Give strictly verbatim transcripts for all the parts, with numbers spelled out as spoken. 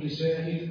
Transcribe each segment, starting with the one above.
لسائل: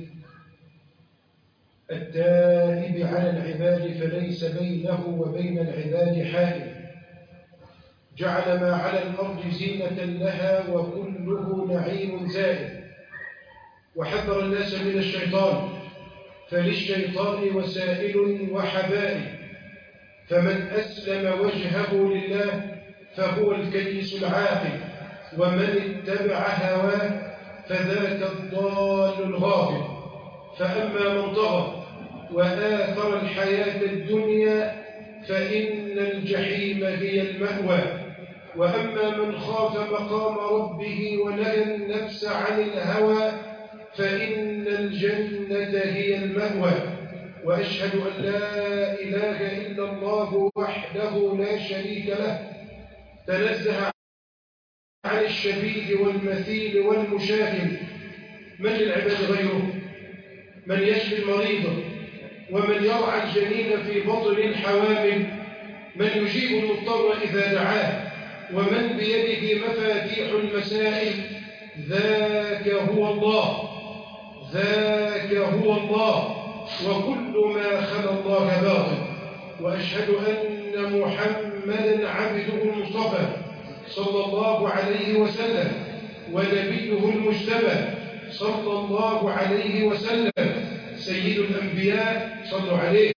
التائب على العباد فليس بينه وبين العباد حائل، جعل ما على الأرض زينة لها وكله نعيم زائل، وحذر الناس من الشيطان فللشيطان وسائل وحبائل، فمن أسلم وجهه لله فهو الكيس العاقل، ومن اتبع هواه فذاك الضال الغافل. فأما من طغى وآثر الحياة الدنيا فإن الجحيم هي المأوى، وأما من خاف مقام ربه ونهى النفس عن الهوى فإن الجنة هي المأوى. وأشهد أن لا إله إلا الله وحده لا شريك له، تنزه عن الشبيه والمثيل والمشاكل. من للعباد غيره؟ من يشفي المريض ومن يرعى الجنين في بطن الحوامل، من يجيب المضطر إذا دعاه، ومن بيده مفاتيح المسائل. ذاك هو الله، ذاك هو الله، وكل ما خلا الله باطل. وأشهد أن محمدا عبده المصطفى صلى الله عليه وسلم ونبيه المجتبى صلى الله عليه وسلم، سيد الأنبياء صلوا عليه،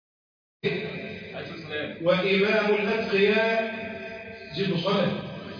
وإمام الأتقياء زدوا صلاة،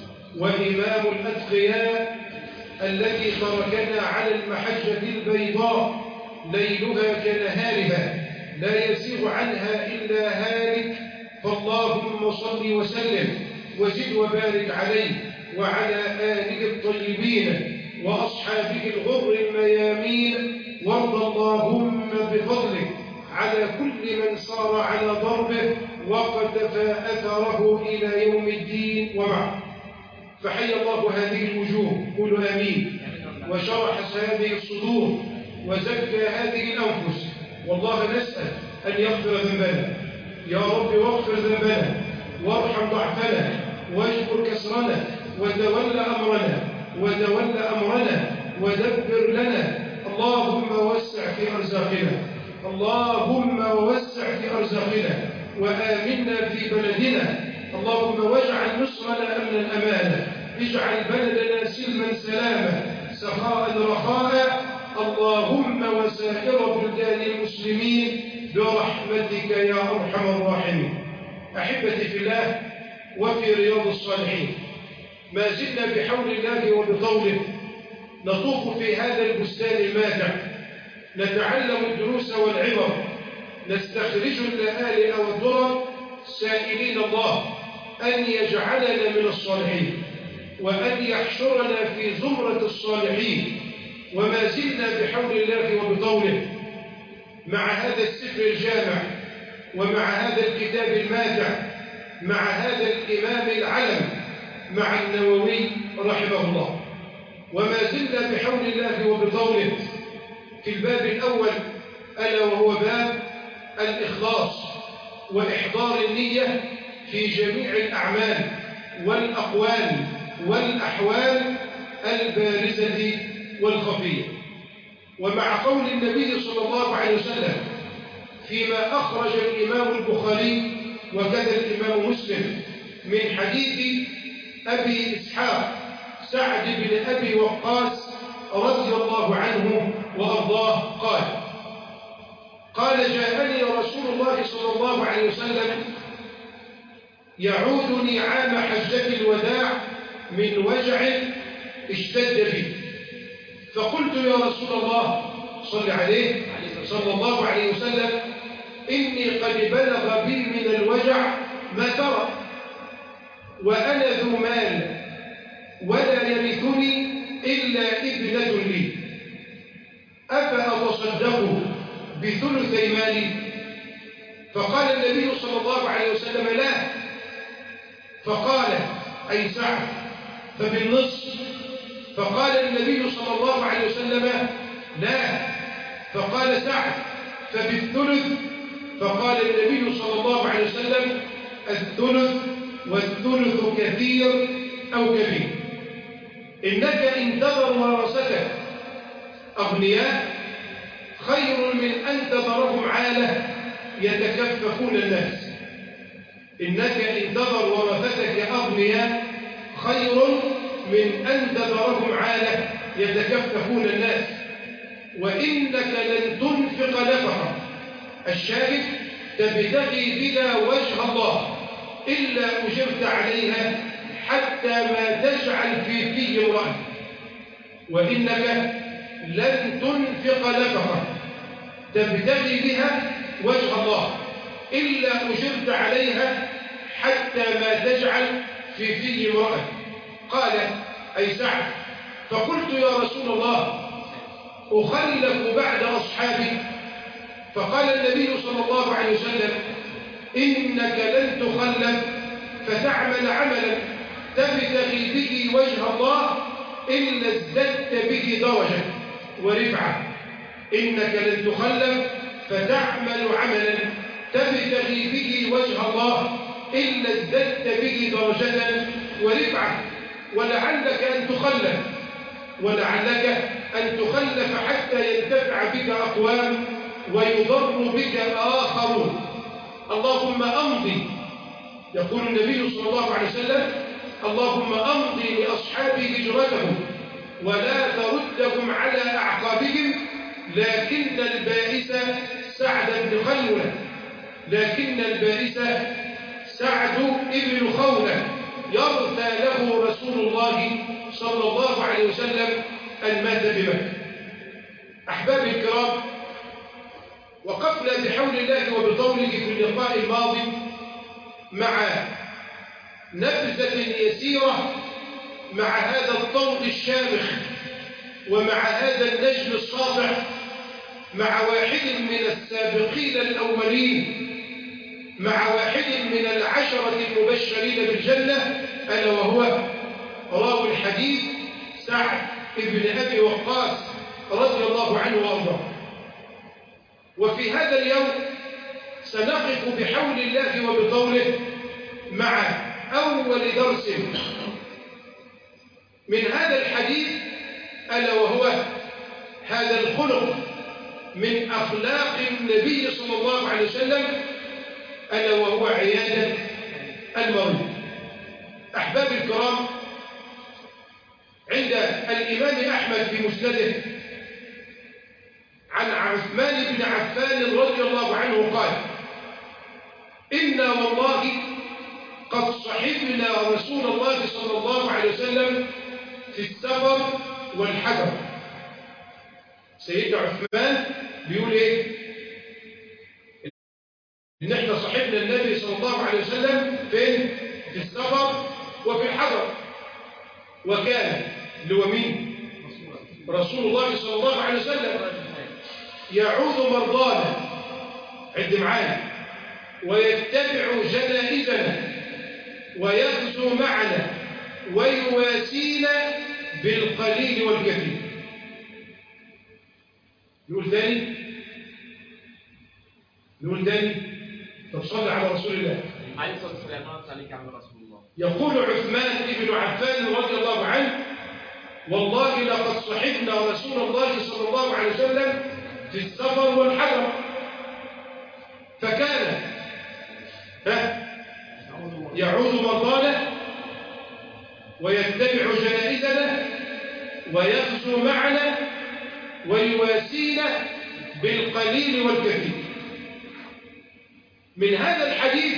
وإمام الأتقياء التي تركنا على المحجة البيضاء ليلها كنهارها لا يزيغ عنها إلا هالك. فاللهم صل وسلم وزد وبارك عليه وعلى آله الطيبين وأصحابه الغر الميامين. وارض اللهم بفضلك على كل من صار على ضربه وقتفى أثره إلى يوم الدين. وبعد، فحي الله هذه الوجوه، قولوا آمين، وشرح هذه الصدور وزكى هذه الأنفس. والله نسأل أن يغفر ذنبنا، يا رب واغفر ذنبنا وارحم ضعفنا واجبر كسرنا وتولى أمرنا وتولى أمرنا ودبر لنا. اللهم وسع في أرزاقنا، اللهم وسع في أرزاقنا وآمنا في بلدنا. اللهم واجعل مصرنا أمنا أمانا، اجعل بلدنا سلما سلاما سخاء رخاء. اللهم وسائر بلدان المسلمين برحمتك يا أرحم الراحمين. أحبتي في الله، وفي رياض الصالحين ما زلنا بحول الله وبطوله نطوف في هذا البستان الماتع، نتعلم الدروس والعبر، نستخرج اللآلئ والدرر، سائلين الله أن يجعلنا من الصالحين وأن يحشرنا في زمرة الصالحين. وما زلنا بحول الله وبطوله مع هذا السفر الجامع ومع هذا الكتاب الماتع مع هذا الإمام العلم مع النووي رحمه الله. وما زلنا بحول الله وبطوله في الباب الأول، ألا وهو باب الإخلاص وإحضار النية في جميع الأعمال والأقوال والأحوال البارزة والخفية. ومع قول النبي صلى الله عليه وسلم فيما أخرج الإمام البخاري وكذا الإمام مسلم من حديث أبي إسحاق سعد بن أبي وقاص رضي الله عنه وأرضاه قال: قال جاءني رسول الله صلى الله عليه وسلم يعودني عام حجة الوداع من وجع اشتد بي، فقلت يا رسول الله صل عليه صلى الله عليه وسلم إني قد بلغ بي من الوجع ما ترى، وأنا ذو مال ولا يرثني إلا ابنة لي، أفأتصدق بثلثي مالي؟ فقال النبي صلى الله عليه وسلم لا. فقال أي سعد فبالنصف؟ فقال النبي صلى الله عليه وسلم لا. فقال سعد فبالثلث؟ فقال النبي صلى الله عليه وسلم الثلث، والثلث كثير أو كبير. إنك إن تذر ورثتك أغنياء خير من أن تذرهم عالة يتكففون الناس. إنك إن تذر ورثتك أغنياء خير من أن تذرهم عالة يتكففون الناس. وإنك لن تنفق نفقة، الشاهد تبتغي بها وجه الله، إلا أجرت عليها حتى ما تجعل في في امرأة. وإنك لن تنفق نفقة تبتغي بها وجه الله إلا أجرت عليها حتى ما تجعل في في امرأة. قال أي سعد: فقلت يا رسول الله أخلف بعد أصحابي؟ فقال النبي صلى الله عليه وسلم: إنك لن تخلف فتعمل عملا تبتغي به وجه الله إلا ازددت به درجة ورفعة. إنك لن تخلف فتعمل عملا تبتغي به وجه الله إلا ازددت به درجة ورفعة. ولعلك أن تخلف ولعلك أن تخلف حتى ينتفع بك أقوام ويضر بك آخرون. اللهم أمضي، يقول النبي صلى الله عليه وسلم: اللهم أمضي لأصحابي هجرتهم ولا تردهم على أعقابهم. لكن البائس سعد بن خولة لكن البائس سعد بن خولة يرثى له رسول الله صلى الله عليه وسلم أن مات بمكة. أحبابي الكرام، وقفنا بحول الله وبطوله في اللقاء الماضي مع نبذة يسيرة مع هذا الطود الشامخ ومع هذا النجم الساطع، مع واحد من السابقين الأولين، مع واحد من العشرة المبشرين بالجنة، ألا وهو راوي الحديث سعد بن أبي وقاص رضي الله عنه وأرضاه. وفي هذا اليوم سنقف بحول الله وبطوله مع أول درس من هذا الحديث، ألا وهو هذا الخلق من أخلاق النبي صلى الله عليه وسلم، ألا وهو عيادة المريض. أحبابي الكرام، عند الإمام أحمد في مسنده عن عثمان بن عفان رضي الله عنه قال: إنا والله قد صحبنا رسول الله صلى الله عليه وسلم في السفر والحضر. سيدنا عثمان بيقول إيه؟ إن إحنا صحبنا النبي صلى الله عليه وسلم فين؟ في السفر وفي الحضر. وكان اللي هو مين؟ رسول الله صلى الله عليه وسلم يعود مرضانا، عد معانا، ويتبع جنائزنا ويغزو معنا ويواسينا بالقليل والكثير. نقول ثاني نقول ثاني طب صلى على رسول الله عليه الصلاه والسلام. عليك يا عم رسول الله. يقول عثمان بن عفان رضي الله عنه: والله لقد صحبنا رسول الله صلى الله عليه وسلم في السفر والحضر، فكان يعود مرضانا ويتبع جنائزنا ويغزو معنا ويواسينا بالقليل والكثير. من هذا الحديث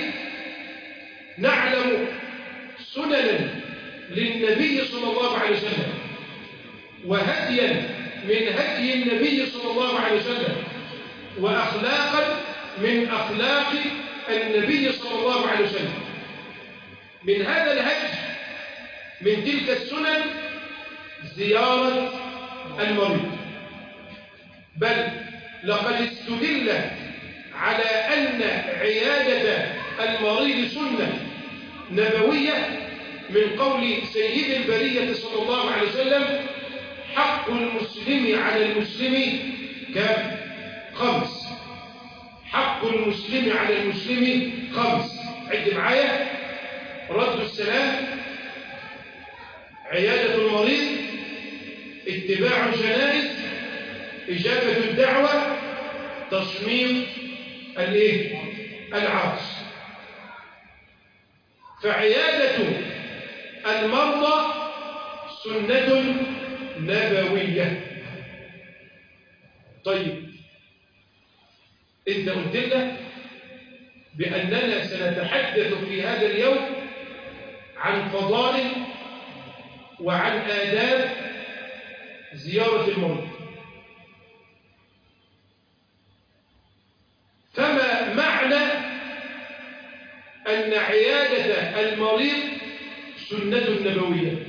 نعلم سننا للنبي صلى الله عليه وسلم وهديا من هدي النبي صلى الله عليه وسلم وأخلاقا من أخلاق النبي صلى الله عليه وسلم. من هذا الهدي، من تلك السنن، زيارة المريض. بل لقد استدل على أن عيادة المريض سنة نبوية من قول سيد البرية صلى الله عليه وسلم: حق المسلم على المسلم كم؟ خمس. حق المسلم على المسلم خمس. عد معايا: رد السلام، عيادة المريض، اتباع الجنائز، إجابة الدعوة، تشميط الايه العرس. فعيادة المرضى سنة نبوية. طيب انت قلت لنا بأننا سنتحدث في هذا اليوم عن فضائل وعن آداب زيارة المرضى. فما معنى أن عيادة المريض سنة نبوية؟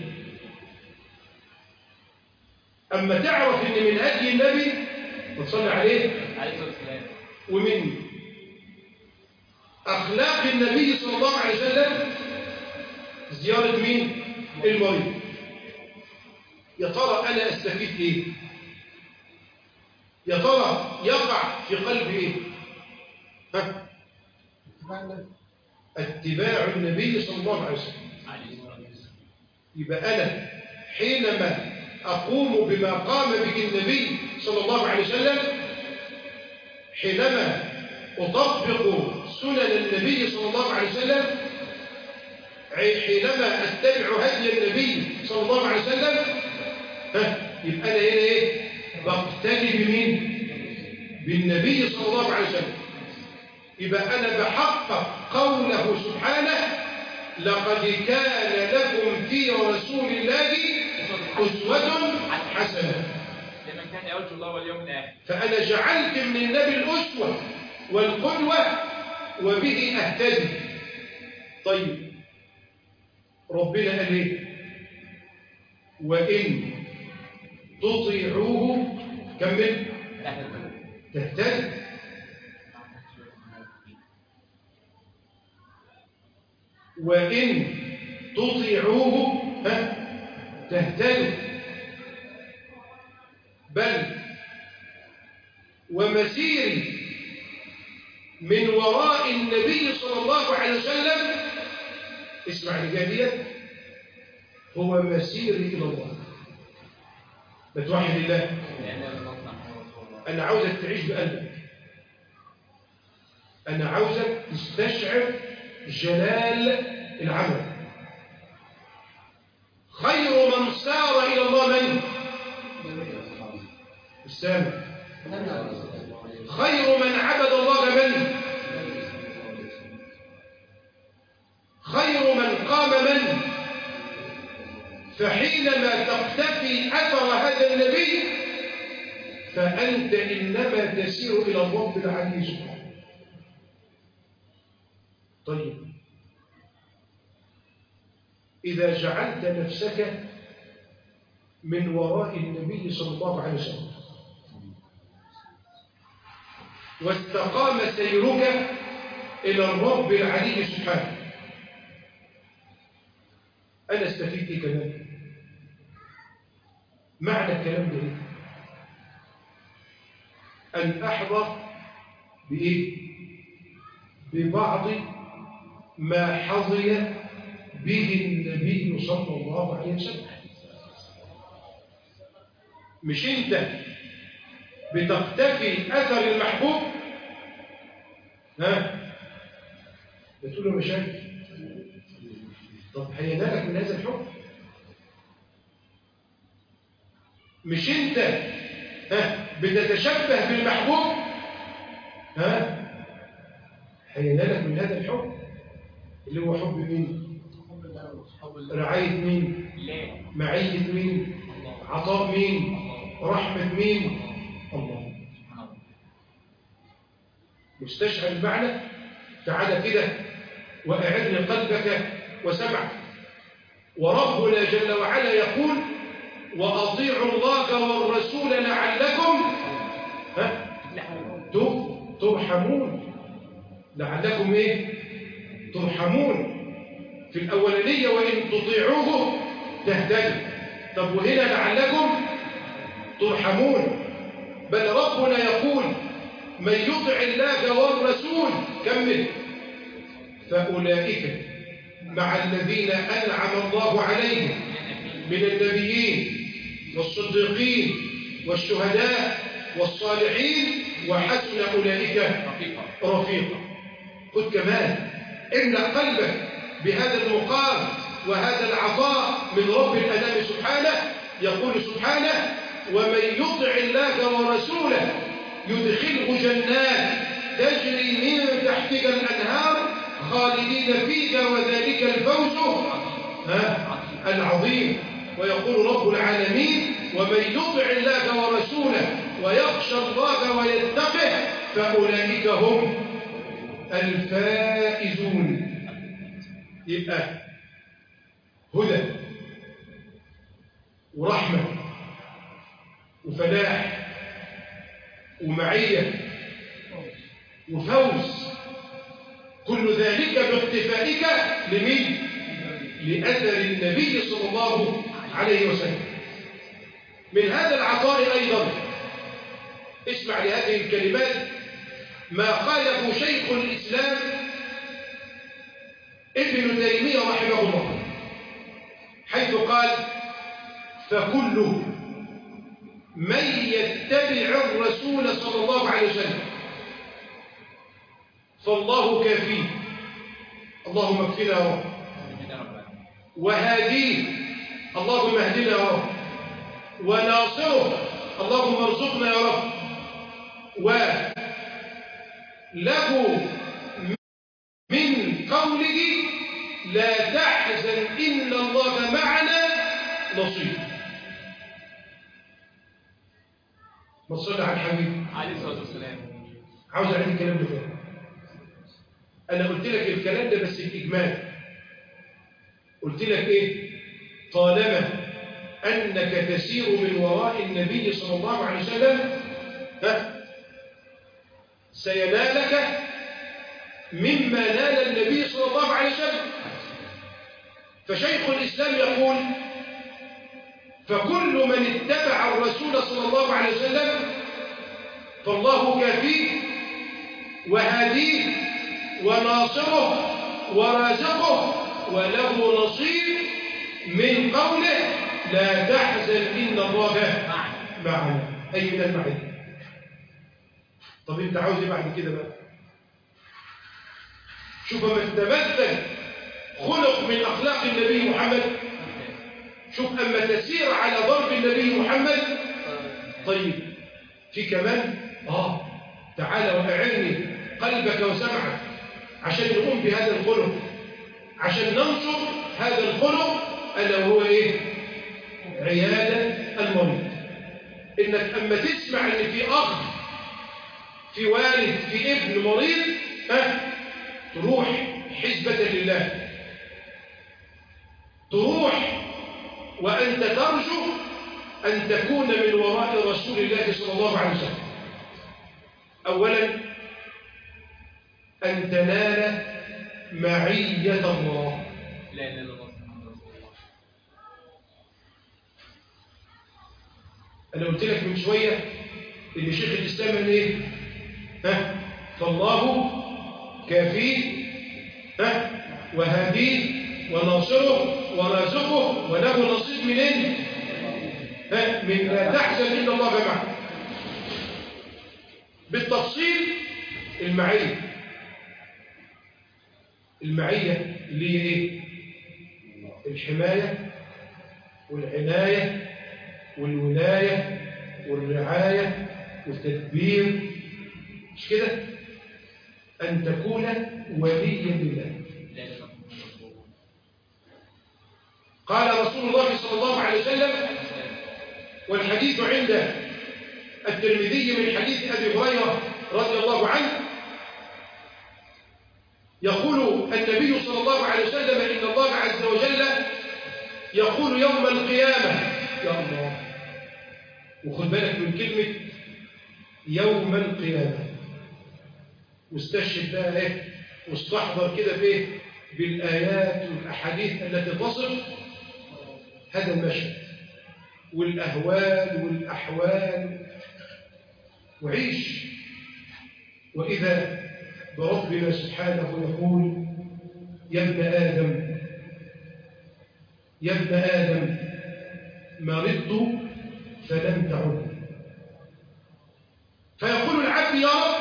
أما تعرف أن من هدي النبي وتصلي عليه ومن أخلاق النبي صلى الله عليه وسلم زيارة مين؟ المريض. يا ترى أنا أستفيد إيه؟ يا ترى يقع في قلبي إيه؟ ها؟ اتباع النبي صلى الله عليه وسلم. يبقى أنا حينما أقوم بما قام به النبي صلى الله عليه وسلم، حينما أطبق سنن النبي صلى الله عليه وسلم، حينما أتبع هدي النبي صلى الله عليه وسلم، ها يبقى أنا هنا إيه؟ بقتدي بمين؟ بالنبي صلى الله عليه وسلم. يبقى أنا بحقق قوله سبحانه: لقد كان لكم في رسول الله أسوة حسنة لمن كان يرجو الله واليوم الآخر. فأنا جعلت من النبي الأسوة والقدوة وبه أهتدي. طيب ربنا قال إيه؟ وإن تطيعوه كمل تهتدي. وإن تطيعوه تهتدوا، بل ومسيري من وراء النبي صلى الله عليه وسلم، اسمع الإجابية، هو مسيري إلى الله. بتوحد الله. أنا عاوزك تعيش بقلبك، أنا عاوزك تستشعر جلال العمل. خير من سار إلى الله من؟ السامع. خير من عبد الله من؟ خير من قام من؟ فحينما تقتفي أثر هذا النبي فأنت إنما تسير إلى الرب العلي سبحانه. طيب إذا جعلت نفسك من وراء النبي صلى الله عليه وسلم واستقام سيرك إلى الرب العلي سبحانه، أنا استفيد إيه كمان؟ معنى الكلام ده إيه؟ أن أحظى بإيه؟ ببعض ما حظي به النبي صلى الله عليه وسلم. مش انت بتقتفي اثر المحبوب؟ ها بتقول له مشاكل، طب هينالك من هذا الحب؟ مش انت ها بتتشبه بالمحبوب؟ ها هينالك من هذا الحب اللي هو حب مين؟ رعاية مين؟ معية مين؟ عطاء مين؟ رحمة مين؟ الله. مستشعر المعنى؟ تعالى كده وأعدني قلبك وسمعك. وربنا جل وعلا يقول: وأطيعوا الله والرسول لعلكم ها ترحمون. لعلكم ايه؟ ترحمون. في الأولانية وإن تطيعوه تهتدوا. طب وهنا لعلكم ترحمون. بل ربنا يقول: من يطع الله والرسول كمل فأولئك مع الذين أنعم الله عليهم من النبيين والصديقين والشهداء والصالحين وحسن أولئك رفيقا. خذ كمان املأ قلبك بهذا المقام وهذا العطاء من رب الأنام سبحانه. يقول سبحانه: ومن يطع الله ورسوله يدخله جنات تجري من تحتها الأنهار خالدين فيها وذلك الفوز العظيم. ويقول رب العالمين: ومن يطع الله ورسوله ويخشى الله ويتقه فأولئك هم الفائزون. يبقى هدى ورحمة وفلاح ومعية وفوز، كل ذلك باقتفائك لمين؟ لأثر النبي صلى الله عليه وسلم. من هذا العطاء أيضا اسمع لهذه الكلمات ما قاله شيخ الإسلام ابن تيمية رحمه الله، حيث قال: فكل من يتبع الرسول صلى الله عليه وسلم فالله كافيه، اللهم اكفنا يا رب، وهاديه، اللهم اهدنا يا رب، وناصره، اللهم ارزقنا يا رب، وله من قوله لا تحزن إن الله معنا نصير. ما صلى على الحبيب عليه الصلاة والسلام. عاوز أعيد الكلام ده تاني. أنا قلت لك الكلام ده بس الإجمال. قلت لك إيه؟ طالما أنك تسير من وراء النبي صلى الله عليه وسلم ها سينالك مما نال النبي صلى الله عليه وسلم. فشيخ الإسلام يقول: فكل من اتبع الرسول صلى الله عليه وسلم فالله كافيه وهاديه وناصره ورازقه وله نصيب من قوله لا تحزن إن الله معنا، أي من المعية. طب انت عاوز ايه بعد كده بقى؟ شوف ما تتمثل خلق من أخلاق النبي محمد، شوف أما تسير على ضرب النبي محمد. طيب في كمان آه تعالى وأعني قلبك وسمعك عشان نقوم بهذا الخلق، عشان ننشر هذا الخلق، ألا هو إيه؟ عيادة المريض. إنك أما تسمع إن في أخ، في والد، في ابن مريض، ها تروح حسبة لله، تروح وأنت ترجو أن تكون من وراء رسول الله صلى الله عليه وسلم. أولا أن تنال معية الله. لا إله إلا الله. أنا قلت لك من شوية إن شيخ الإسلام قال إيه؟ ها فالله كافيه ها وهاديه وناصره ورازقه وله نصيب منين؟ ها من لا تحزن إن الله معه. بالتفصيل المعية، المعية اللي هي إيه؟ الحماية والعناية والولاية والرعاية والتدبير، مش كده؟ أن تكون وليا لله. قال رسول الله صلى الله عليه وسلم، والحديث عند الترمذي من حديث أبي هريرة رضي الله عنه، يقول النبي صلى الله عليه وسلم: إن الله عز وجل يقول يوم القيامة، يا الله، وخد بالك من كلمة يوم القيامة، واستشهد بقى ايه واستحضر كده بايه بالآيات والأحاديث التي تصف هذا المشهد والأهوال والأحوال، وعيش. وإذا بربنا سبحانه يقول: يا ابن آدم يا ابن آدم مرضت فلم تعد، عبدي يا رب؟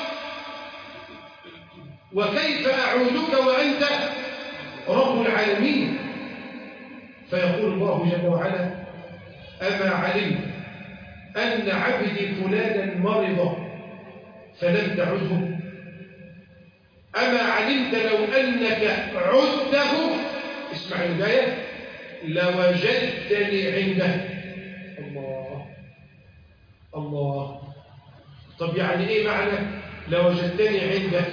وكيف أعودك وأنت رب العالمين؟ فيقول الله جل وعلا: أما علمت أن عبدي فلانا مرض فلم تعده؟ أما علمت لو أنك عدته، اسمع الآية، لوجدتني عنده. الله الله. طب يعني إيه معنى لوجدتني عنده؟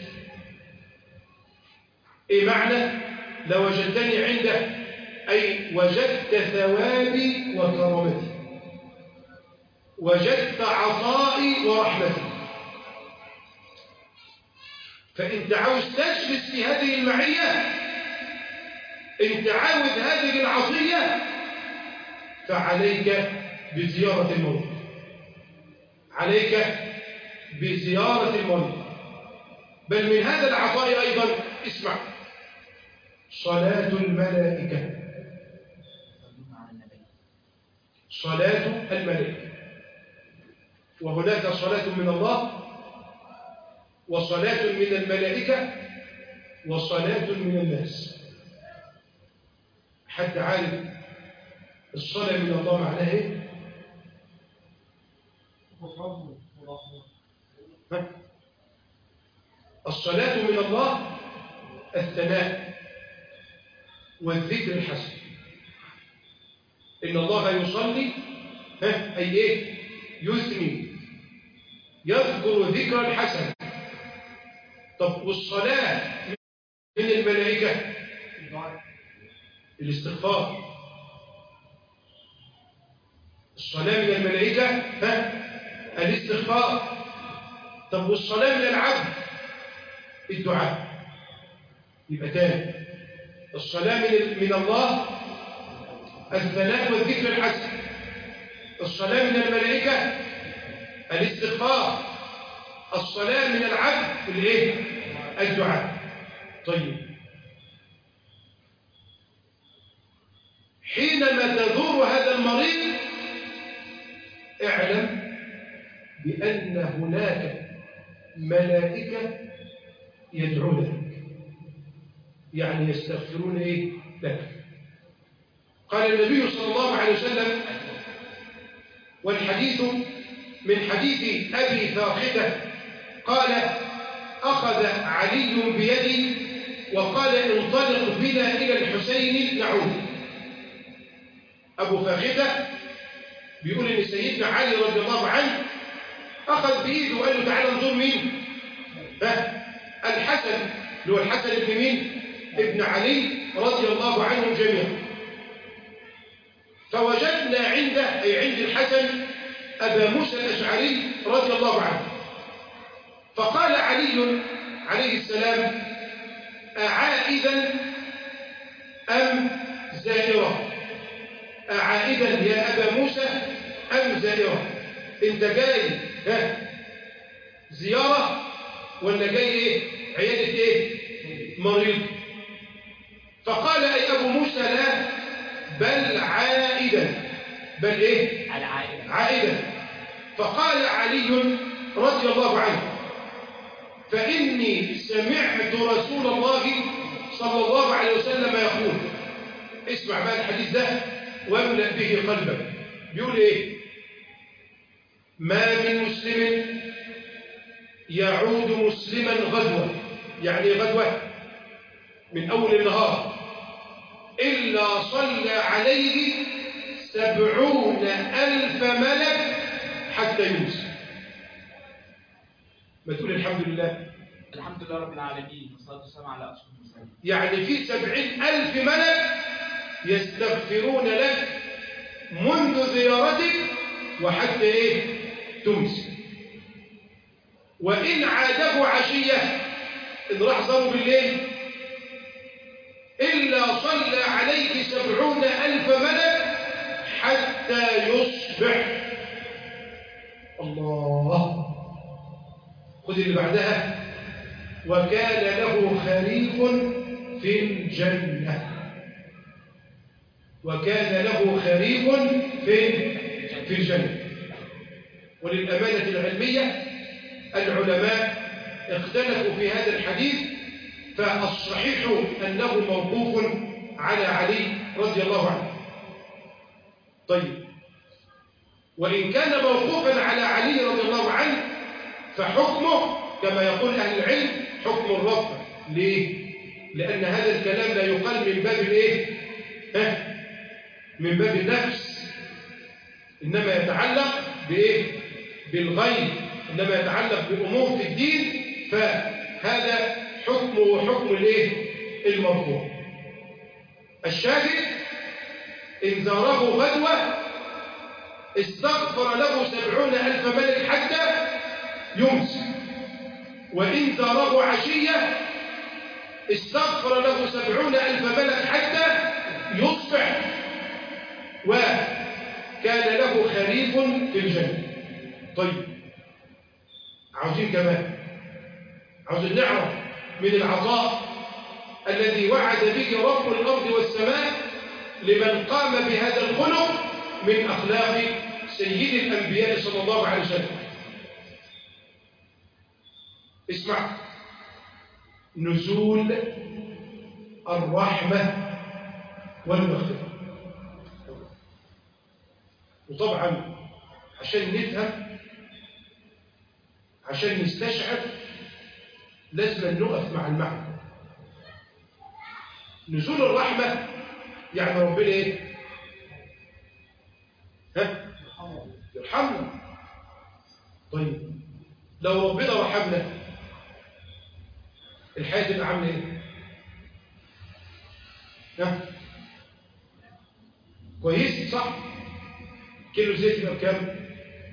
إيه معنى لوجدتني عنده؟ أي وجدت ثوابي وكرامتي، وجدت عطائي ورحمتي. فأنت عاوز تجلس في هذه المعية، أنت عاوز هذه العطية، فعليك بزيارة المريض، عليك بزيارة المريض. بل من هذا العطاء أيضا اسمع: صلاة الملائكة، صلاة الملائكة. وهناك صلاة من الله، وصلاة من الملائكة، وصلاة من الناس. حد عارف الصلاة من الله معناها ايه؟ الصلاة من الله الثناء والذكر الحسن. إن الله يصلي، ها أي إيه؟ يثني، يذكر ذكرا حسنا. طب والصلاة من الملائكة الاستغفار. الصلاة من الملائكة ها الاستغفار. طب والصلاة من العبد الدعاء. يبقى تاني: الصلاة من من الله الثناء والذكر الحسن، الصلاة من الملائكة الاستغفار، الصلاة من العبد الايه؟ الدعاء. طيب، حينما تزور هذا المريض اعلم بأن هناك ملائكة يدعون لك، يعني يستغفرون ايه لك. قال النبي صلى الله عليه وسلم، والحديث من حديث أبي فاخدة قال: أخذ علي بيدي وقال: انطلق بنا إلى الحسين نعود. أبو فاخدة بيقول إن سيدنا علي رضي الله عنه أخذ بإيده وقال له: تعالى انظر مين؟ ها؟ الحسن، اللي هو الحسن ابن مين؟ ابن علي رضي الله عنهم جميعا. فوجدنا عنده، أي عند الحسن، أبا موسى الأشعري رضي الله عنه. فقال علي عليه السلام: أعائدا أم زائرة؟ أعائدا يا أبا موسى أم زائرة؟ أنت جاي ها زيارة ولا جاي إيه؟ عيادة إيه؟ مريض. فقال: أي أبو موسى لا، بل عائدا. بل إيه؟ عائدا. فقال علي رضي الله عنه: فإني سمعت رسول الله صلى الله عليه وسلم يقول. اسمع بقى الحديث ده واملأ به قلبك. بيقول إيه؟ ما من مسلم يعود مسلما غدوة، يعني غدوة من أول النهار، إلا صلى عليه سبعون ألف ملك حتى يمسي. ما تقول الحمد لله. الحمد لله رب العالمين والصلاة والسلام على أشرف المرسلين. يعني في سبعين ألف ملك يستغفرون لك منذ زيارتك وحتى إيه؟ تمسي. وإن عاده عشية، إن راح زاره بالليل، إلا صلى عليه سبعون ألف ملك حتى يصبح. الله. خذ اللي بعدها: وكان له خريف في الجنة. وكان له خريف في في الجنة. وللأمانة العلمية العلماء اختلفوا في هذا الحديث، فالصحيح أنه موقوف على علي رضي الله عنه. طيب، وإن كان موقوفا على علي رضي الله عنه فحكمه كما يقول أهل العلم حكم الرفع. ليه؟ لأن هذا الكلام لا يقال من باب الإيه؟ ها؟ من باب النفس، إنما يتعلق بإيه؟ بالغيب، إنما يتعلق بأمور في الدين، فهذا حكمه حكم الإيه؟ المرفوع. الشاهد إن زاره غدوة استغفر له سبعون ألف ملك حتى يمسي، وإن زاره عشية استغفر له سبعون ألف ملك حتى يصبح، وكان له خريف في الجنة. طيب، عاوزين كمان، عاوزين نعرف من العطاء الذي وعد به رب الأرض والسماء لمن قام بهذا الخلق من أخلاق سيد الأنبياء صلى الله عليه وسلم. اسمع، نزول الرحمة والمغفرة. وطبعا عشان نفهم، عشان نستشعر، لازم نقف مع المعنى. نزول الرحمة يعني ربنا ايه؟ ها؟ يرحمنا. طيب، لو ربنا رحمنا الحياة تبقى عامله ايه؟ ها؟ كويس صح؟ كيلو زيت يبقى بكام؟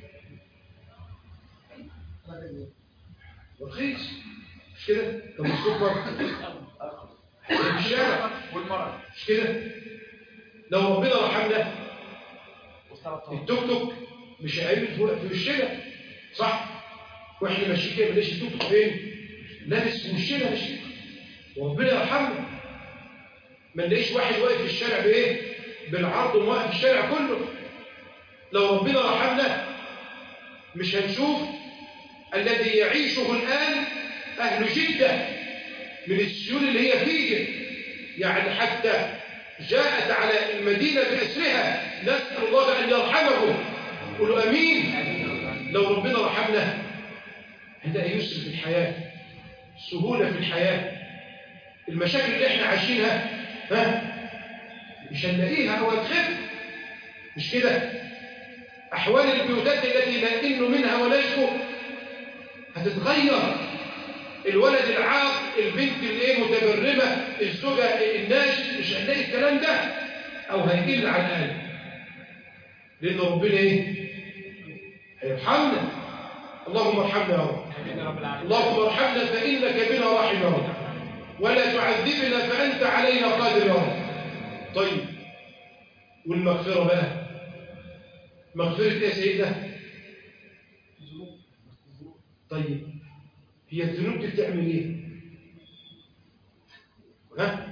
رخيص مش كده؟ طب السكر في الشارع والمرض مش كده؟ لو ربنا رحمنا التوك توك مش هيعمل في وشنا صح؟ واحنا ماشيين كده بنلاقي التوك توك فين؟ لابس في وشنا ماشي، وربنا يرحمنا. ما نلاقيش واحد واقف في الشارع بايه؟ بالعرض وواقف في الشارع كله. لو ربنا رحمنا مش هنشوف الذي يعيشه الآن أهل جدة من السيول اللي هي فيه، يعني حتى جاءت على المدينة بأسرها. نسأل الله أن يرحمه، قولوا أمين. لو ربنا رحمنا هذا يسر في الحياة، سهولة في الحياة. المشاكل اللي احنا عايشينها ها مش هنلاقيها أو هتخف، مش كده؟ أحوال البيوتات التي نئن منها ونشكو هتتغير. الولد العاق، البنت اللي متبرمة، الزوجة الناشز، مش هنلاقي الكلام ده أو هيقل على الأقل، لأن ربنا إيه؟ هيرحمنا. اللهم ارحمنا يا رب. اللهم ارحمنا فإنك بنا راحم يا رب، ولا تعذبنا فأنت علينا قادر يا رب. طيب، والمغفرة بقى، مغفرة إيه يا سيدنا؟ طيب، هي الذنوب دي بتعمل ايه؟ ها؟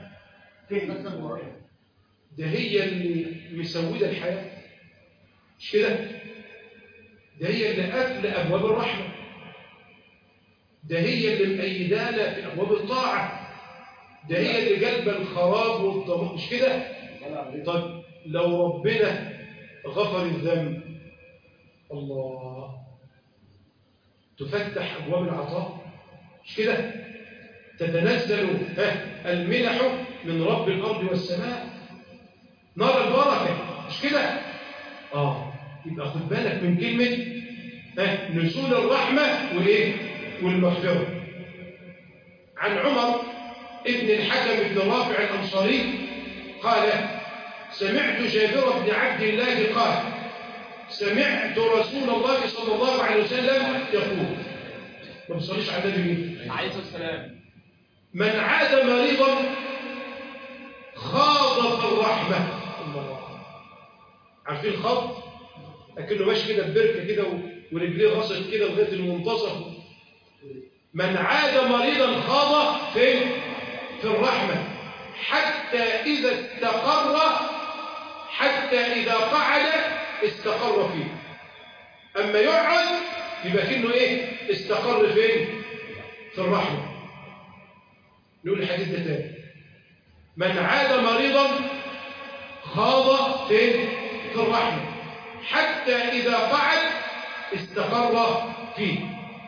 ده هي اللي مسودة الحياة مش كده؟ ده هي اللي قافل أبواب الرحمة، ده هي اللي مأيدانا في أبواب الطاعة، ده هي اللي جلب الخراب والضمان مش كده؟ طيب، لو ربنا غفر الذنب الله تفتح أبواب العطاء مش كده؟ تتنزل المنح من رب الأرض والسماء، نار البركة مش كده؟ آه يبقى خد بالك من كلمة ها نزول الرحمة والإيه؟ والمغفرة. عن عمر ابن الحكم بن رافع الأنصاري قال: سمعت جابر بن عبد الله قال: سمعت رسول الله صلى الله عليه وسلم يقول، ما بصليش على النبي عليه الصلاة والسلام، من عاد مريضا خاض في الرحمة. الله، عارفين الخاض؟ أكنه ماشي كده ببركة كده ورجليه غصت كده لغاية المنتصف. من عاد مريضا خاض فين؟ في الرحمة، حتى إذا استقر، حتى إذا قعد استقر فيه. أما يقعد يبقى كأنه إيه؟ استقر فين؟ في الرحمة. نقول الحديث ده تاني. من عاد مريضا خاض فين؟ في الرحمة حتى إذا قعد استقر فيه.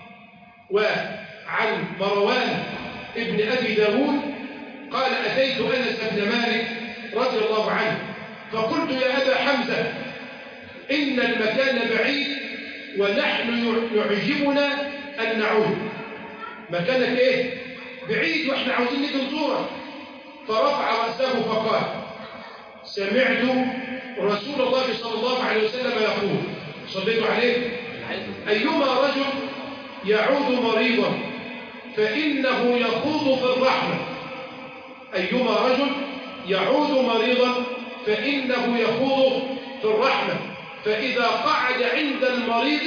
وعن مروان ابن أبي داود قال أتيت أنس بن مالك رضي الله عنه فقلت يا أبا حمزة إن المكان بعيد ونحن يعجبنا أن نعود. مكانك إيه؟ بعيد وإحنا عاوزين نيجي نزورك. فرفع رأسه فقال سمعت رسول الله صلى الله عليه وسلم يقول صليت عليه أيما رجل يعود مريضا فإنه يخوض في الرحمة. أيما رجل يعود مريضا فإنه يخوض في الرحمة فإذا قعد عند المريض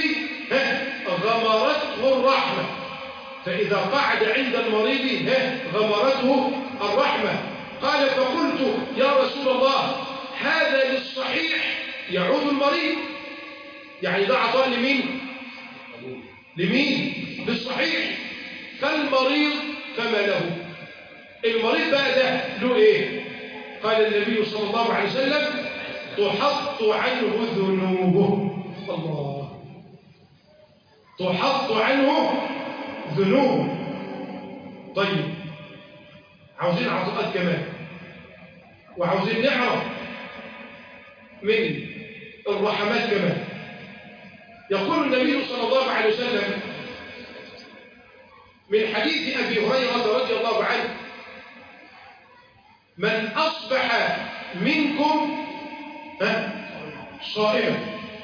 غمرته الرحمة. فإذا قعد عند المريض غمرته الرحمة. قال فقلت يا رسول الله هذا للصحيح يعود المريض، يعني ده عطاء لمين؟ لمين؟ للصحيح. فالمريض فما له؟ المريض بقى ده له ايه؟ قال النبي صلى الله عليه وسلم تحط عنه ذنوبه. الله، تحط عنه ذنوب. طيب عاوزين عطاءات كمان، وعاوزين نعرف من الرحمات كمان. يقول النبي صلى الله عليه وسلم من حديث أبي هريرة رضي الله عنه من أصبح منكم صائما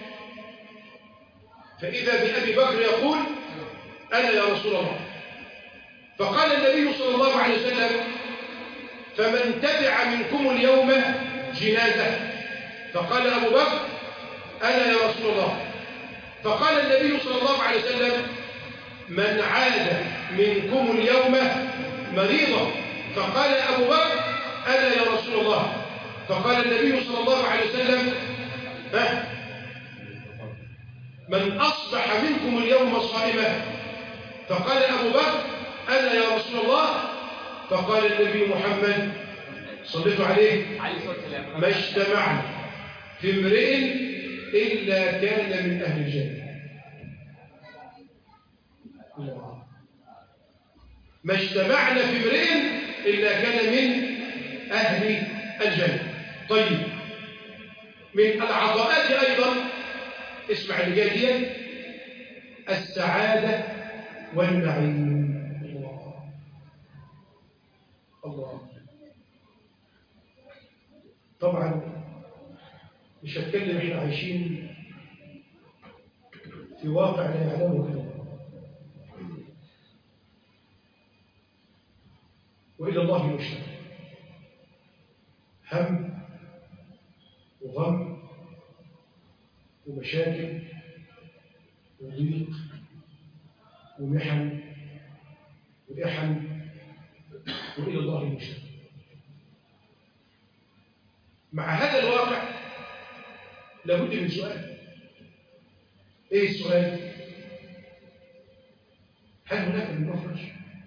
فإذا بأبي بكر يقول أنا يا رسول الله. فقال النبي صلى الله عليه وسلم فمن تبع منكم اليوم جنازة. فقال أبو بكر أنا يا رسول الله. فقال النبي صلى الله عليه وسلم من عاد منكم اليوم مريضا. فقال أبو بكر أنا يا رسول الله. فقال النبي صلى الله عليه وسلم من أصبح منكم اليوم صائما. فقال أبو بكر أنا يا رسول الله. فقال النبي محمد صليت عليه ما اجتمعنا في امرئ إلا كان من أهل الجنة. ما اجتمعنا في امرئ إلا كان من أهل الجنة. طيب من العطاءات أيضا اسمع اللي جاي دي السعادة والنعيم. الله الله. طبعا مش هتكلم، احنا عايشين في واقع لا يعلمه الا الله، والى الله يشتكى. هم وغم ومشاكل وضيق ومحن وإحن، وإلى الله المشتكى. مع هذا الواقع لابد من سؤال. ايه السؤال؟ هل هناك من مخرج؟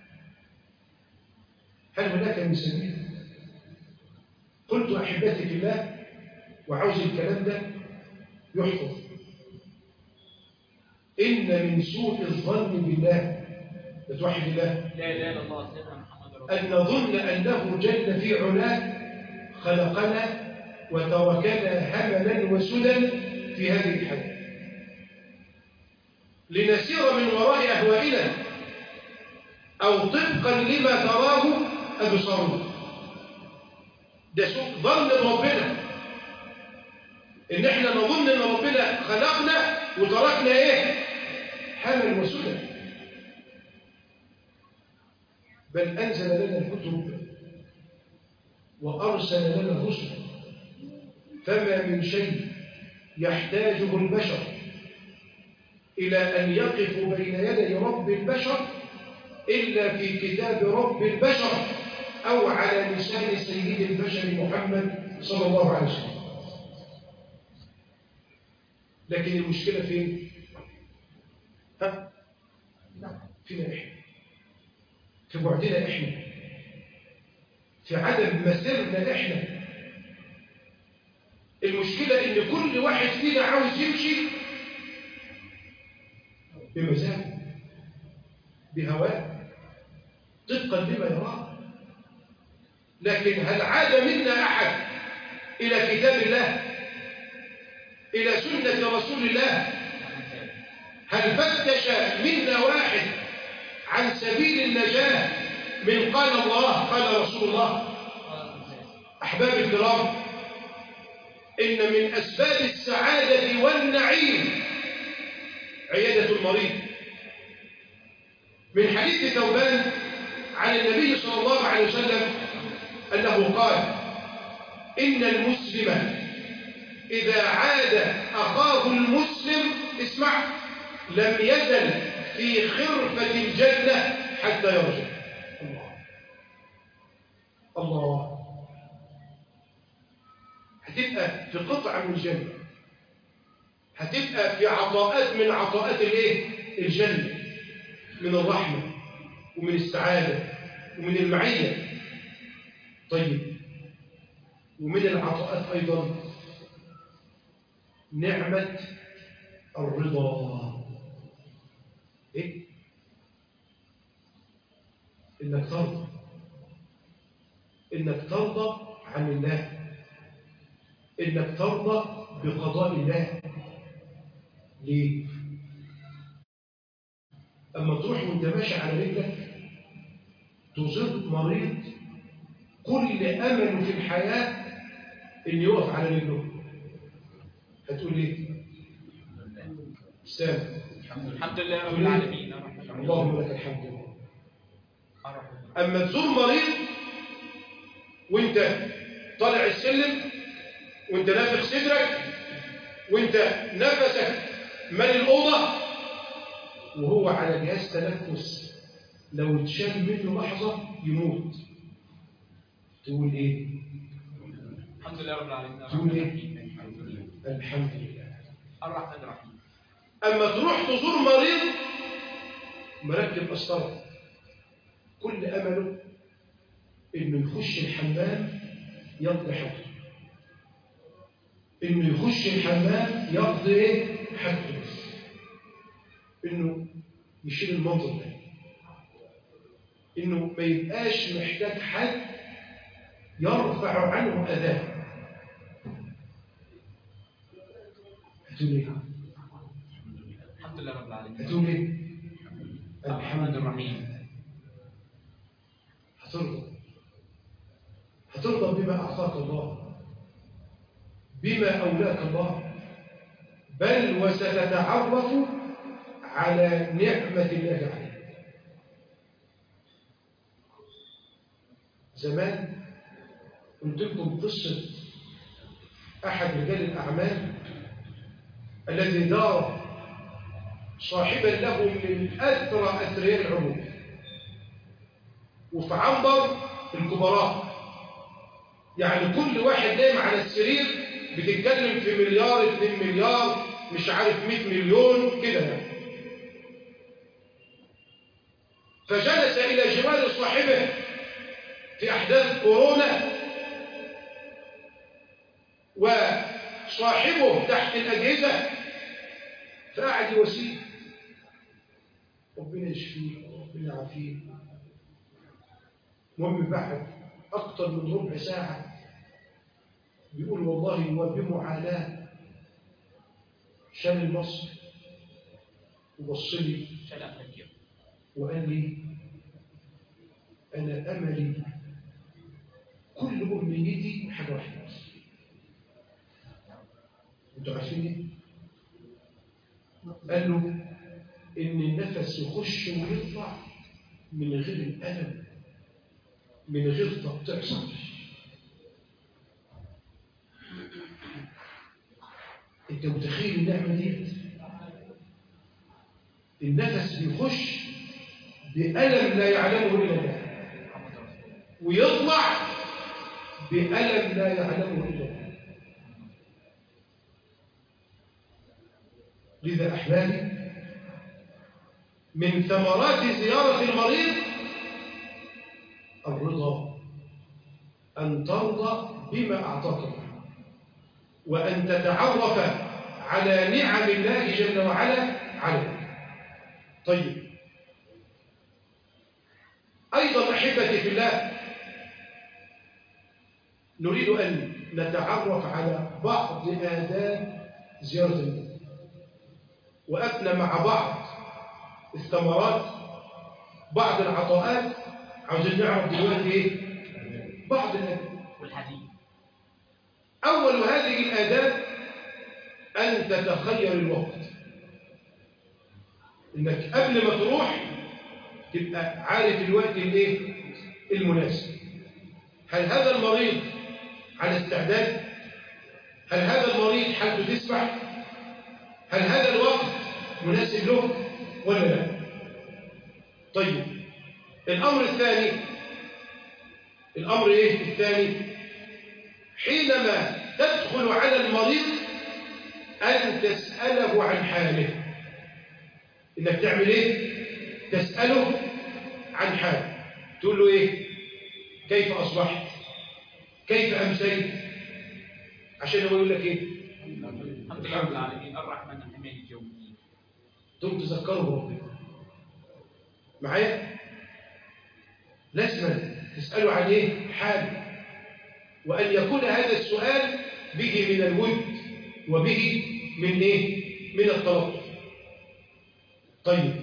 هل هناك من سبيل؟ قلت احبتي في الله، وعاوز الكلام ده يحفظ. ان من سوء الظن بالله، بتوحد الله، لا اله الا الله سيدنا محمد رسول ان نظن انه جل في علاه خلقنا وتركنا هملا وسدى في هذه الحياة لنسير من وراء أهوائنا أو طبقا لما تراه أبصارنا. ده سوء ظن بربنا، إن إحنا نظن إن ربنا خلقنا وتركنا إيه؟ همل وسدى. بل أنزل لنا الكتب وأرسل لنا الرسل، فما من شيء يحتاجه البشر إلى أن يقفوا بين يدي رب البشر إلا في كتاب رب البشر أو على لسان سيد البشر محمد صلى الله عليه وسلم. لكن المشكلة فين؟ ها؟ فينا إحنا، في بعدنا إحنا، في عدم مسيرنا إحنا. المشكلة إن كل واحد فينا عاوز يمشي بمزاجه بهواه طبقا لما يراه. لكن هل عاد منا أحد إلى كتاب الله، إلى سنة رسول الله؟ هل فتش منا واحد عن سبيل النجاة من قال الله قال رسول الله؟ أحباب الكرام، إن من أسباب السعادة والنعيم عيادة المريض. من حديث ثوبان عن النبي صلى الله عليه وسلم أنه قال: إن المسلم إذا عاد أخاه المسلم اسمع لم يزل في خرفة الجنة حتى يرجع. الله الله، هتبقى في قطعة من الجنة، هتبقى في عطاءات من عطاءات الايه؟ الجنة، من الرحمة ومن السعادة ومن المعية. طيب، ومن العطاءات أيضا نعمة الرضا. إيه؟ إنك ترضى، إنك ترضى عن الله، إنك ترضى بقضاء الله. ليه؟ أما تروح وانت ماشي على رجلك تزور مريض كل أمله في الحياة إن يقف على رجله، هتقول إيه؟ سام الحمد لله رب العالمين، اللهم لك الحمد لله. أما تزور مريض وانت طالع السلم وانت نافخ صدرك وانت نفسك مالي الأوضة وهو على جهاز تنفس لو اتشال منه لحظة يموت، تقول ايه؟ الحمد لله رب العالمين. تقول ايه؟ الحمد لله الرحمن الرحيم. أما تروح تزور مريض مركب قسطرة كل أمله إنه يخش الحمام يقضي حاجته، إنه يخش الحمام يقضي إيه؟ حاجته، إنه يشيل المنظر ده، إنه ما يبقاش محتاج حد يرفع عنه أذاه. هتقول إيه؟ الحمد لله رب العالمين. هتقول إيه؟ الرحمن الرحيم. هترضى، هترضى بما أعطاك الله، بما أولاك الله، بل وستتعرف على نعمة الله عليك. زمان قلت لكم قصة أحد رجال الأعمال الذي دار صاحبا له من أثرى أثرياء العموم، وفي عنبر الكبراء، يعني كل واحد نايم على السرير بتتكلم في مليار اتنين مليار مش عارف مئة مليون كده يعني. فجلس إلى جوار صاحبه في أحداث كورونا وصاحبه تحت الأجهزة، فقعد يواسيه ربنا يشفيه ربنا يعافيه. المهم بعد أكثر من ربع ساعة بيقول والله وبمعاناة شال المصر وبص لي وقال لي أنا أملي كل أمنيتي حاجة واحدة بس. أنتوا عارفين إيه؟ قال له إن النفس يخش ويطلع من غير الألم، من غير تقطيع صدر. أنت متخيل النعمة دي؟ النفس بيخش بألم لا يعلمه إلا الله، ويطلع بألم لا يعلمه إلا الله. لذا أحبابي من ثمرات زيارة المريض الرضا، أن ترضى بما أعطاك الله، وأن تتعرف على نعم الله جل وعلا عليك. طيب، أيضا أحبتي في الله، نريد أن نتعرف على بعض آداب زيارة المريض، وأثنى مع بعض الثمرات، بعض العطاءات. عاوزين نعرف دلوقتي ايه؟ بعض الآداب والحديث. أول هذه الآداب أن تتخير الوقت، إنك قبل ما تروح تبقى عارف الوقت الايه المناسب. هل هذا المريض على استعداد؟ هل هذا المريض حالته تسمح؟ هل هذا الوقت مناسب له ولا لا؟ طيب، الأمر الثاني، الأمر إيه الثاني؟ حينما تدخل على المريض أن تسأله عن حاله. إنك تعمل إيه؟ تسأله عن حاله. تقول له إيه؟ كيف أصبحت؟ كيف أمسيت؟ عشان هو يقول لك إيه؟ الحمد لله رب العالمين الرحمن الرحيم مالك يوم الدين. تقوم تذكره ربنا معايا؟ لازم تسأله عن إيه؟ حاله، وأن يكون هذا السؤال به من الود وبه من إيه؟ من التلطف. طيب،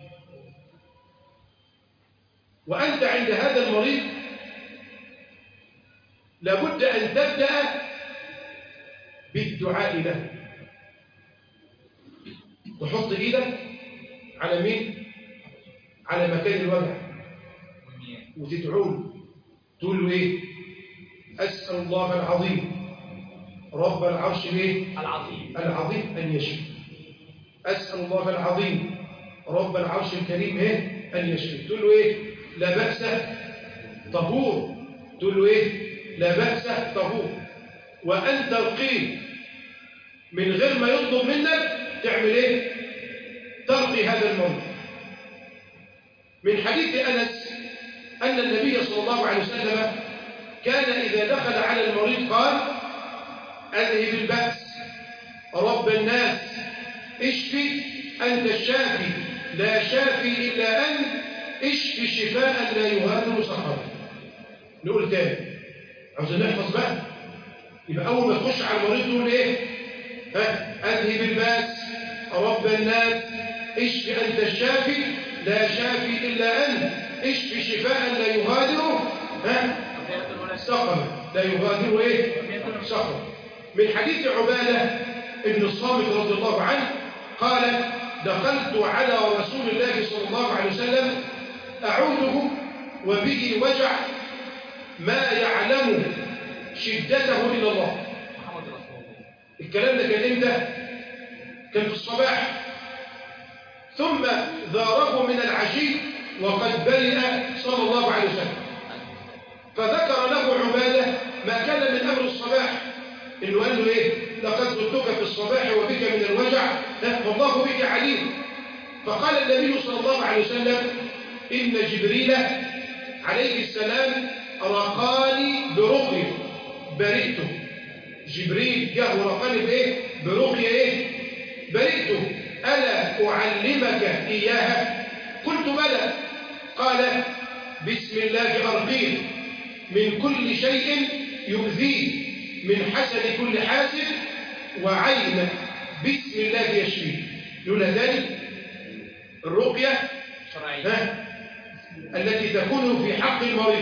وأنت عند هذا المريض لابد أن تبدأ بالدعاء له. تحط إيدك على مين؟ على مكان الوجع، وتدعو له، تقول له إيه؟ أسأل الله العظيم رب العرش إيه؟ العظيم العظيم أن يشفي. أسأل الله العظيم رب العرش الكريم إيه؟ أن يشفي. تقول له إيه؟ لا بأس طهور. تقول له إيه؟ لا بأس طهور. وأن ترقيه من غير ما يطلب منك تعمل إيه؟ ترقي هذا الموت. من حديث أنس أن النبي صلى الله عليه وسلم كان إذا دخل على المريض قال: أذهب البأس رب الناس اشفي أنت الشافي لا شافي إلا أنت اشفي شفاء لا يغادر سقما. نقول تاني، عاوزين نحفظ بقى. يبقى أول ما تخش على المريض تقول إيه؟ ها، أذهب البأس رب الناس اشفي أنت الشافي لا شافي إلا أنت اشفي شفاء لا يغادر ها سقما. لا يغادر إيه؟ سقما. من حديث عبادة ابن الصامت رضي الله عنه قال: دخلت على رسول الله صلى الله عليه وسلم أعوده وبه وجع ما يعلم شدته إلا الله. الكلام ده كان إمتى؟ كان في الصباح. ثم ذاره من العشي وقد برئ صلى الله عليه وسلم، فذكر له عبادة ما كان من أمر الصباح، إنه قال له إيه؟ لقد زدتك في الصباح وبك من الوجع والله بك عليم. فقال النبي صلى الله عليه وسلم: إن جبريل عليه السلام رقاني برقية برئته. جبريل جاء ورقاني بإيه؟ برقية إيه؟ برئته. ألا أعلمك إياها؟ قلت بلى. قال: بسم الله أرقيه من كل شيء يؤذيه من حسد كل حاسد وعين بسم الله يشفيه. لولا ذلك الرقية ها التي تكون في حق المريض،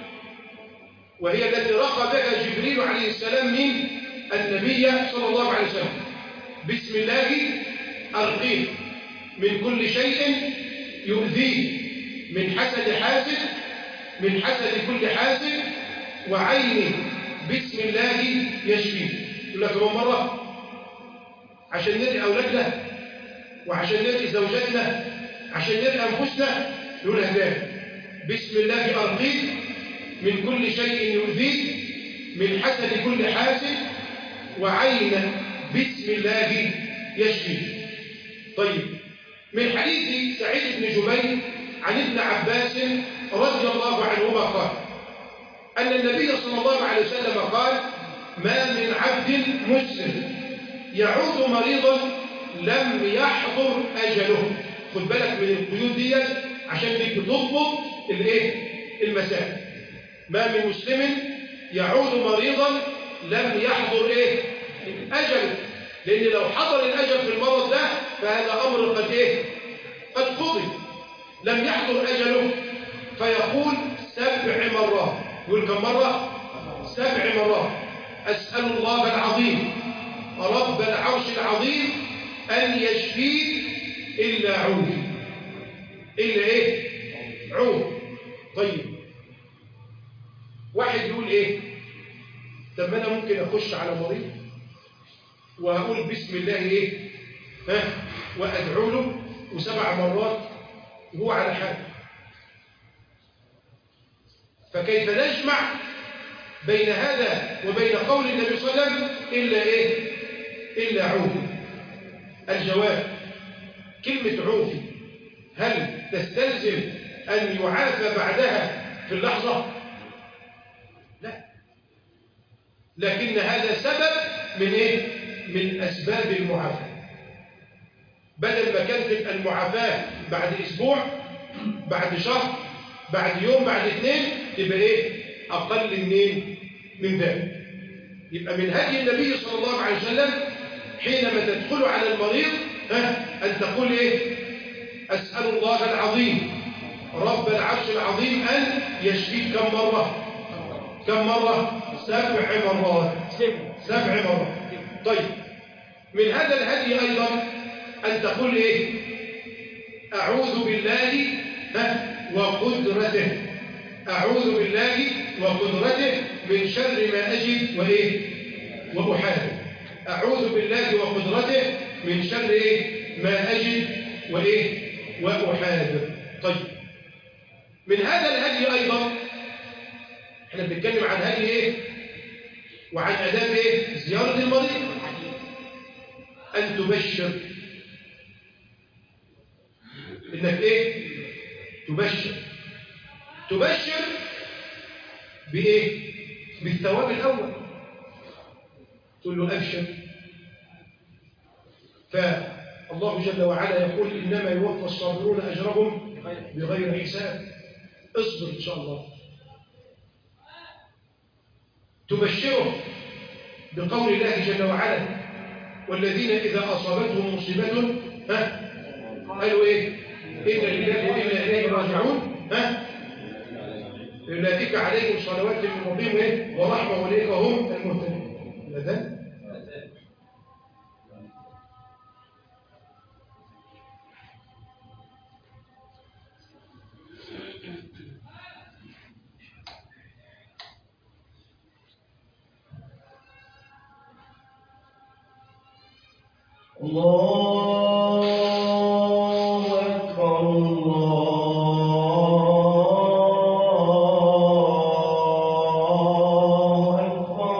وهي التي رقى بها جبريل عليه السلام من النبي صلى الله عليه وسلم. بسم الله أرقيه من كل شيء يؤذيه من حسد حاسد من حسد كل حاسد وعين بسم الله يشفيه. يقول لك كمان مرة عشان نرقي أولادنا وعشان نرقي زوجاتنا عشان نرقي أنفسنا. يقول هذا بسم الله أرقيه من كل شيء يؤذيه من حسد كل حاسد وعين بسم الله يشفيه. طيب، من حديث سعيد بن جبير عن ابن عباس رضي الله عنهما قال أن النبي صلى الله عليه وسلم قال ما من عبد مسلم يعود مريضا لم يحضر أجله. خد بالك من القيود دي عشان دي بتضبط الايه المسائل. ما من مسلم يعود مريضا لم يحضر ايه أجله، لأن لو حضر الأجل في المرض ده فهذا أمر قد ايه قد قضي. لم يحضر أجله فيقول سبع مرات. يقول كم مرة؟ سبع مرات. أسأل الله العظيم رب العرش العظيم أن يشفيك إلا عودي. إلا إيه؟ عود. طيب واحد يقول إيه؟ طب أنا ممكن أخش على مريض وأقول بسم الله إيه؟ ها؟ وأدعو له وسبع مرات وهو على حاله. فكيف نجمع بين هذا وبين قول النبي صلى الله عليه وسلم إلا إيه؟ إلا عوفي؟ الجواب كلمة عوفي هل تستلزم أن يعافى بعدها في اللحظة؟ لا، لكن هذا سبب من إيه؟ من أسباب المعافاة. بدل ما كانت تبقى المعافاة بعد أسبوع، بعد شهر، بعد يوم، بعد اثنين، تبقى إيه؟ أقل منين من ذلك. يبقى من هدي النبي صلى الله عليه وسلم حينما تدخل على المريض ها أن تقول إيه؟ أسأل الله العظيم رب العرش العظيم أن يشفيك. كم مرة؟ كم مرة؟ سبع مرات. سبع مرات. طيب من هذا الهدي أيضا أن تقول إيه؟ أعوذ بالله ها وقدرته. أعوذ بالله وقدرته من شر ما أجد وإيه؟ وأحاذر. أعوذ بالله وقدرته من شر إيه؟ ما أجد وإيه؟ وأحاذر. طيب من هذا الهدي أيضا احنا بنتكلم عن هدي إيه؟ وعن آداب إيه؟ زيارة المريض. أن تبشر. إنك إيه؟ تبشر. تبشر بإيه؟ بالثواب الأول. تقول له أبشر. فالله جل وعلا يقول إنما يوفى الصابرون أجرهم بغير حساب. اصبر إن شاء الله. تبشره بقول الله جل وعلا والذين إذا أصابتهم مصيبة ها قالوا إيه؟ إنا لله وإنا إليه راجعون. ها أولئك عليهم صلوات من ربهم إيه؟ ورحمة وأولئك هم المهتدون. الأذان الله أكبر الله أكبر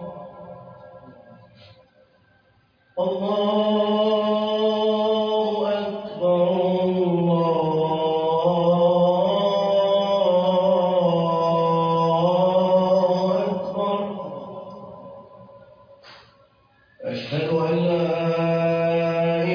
الله أكبر الله أكبر. أشهد أن لا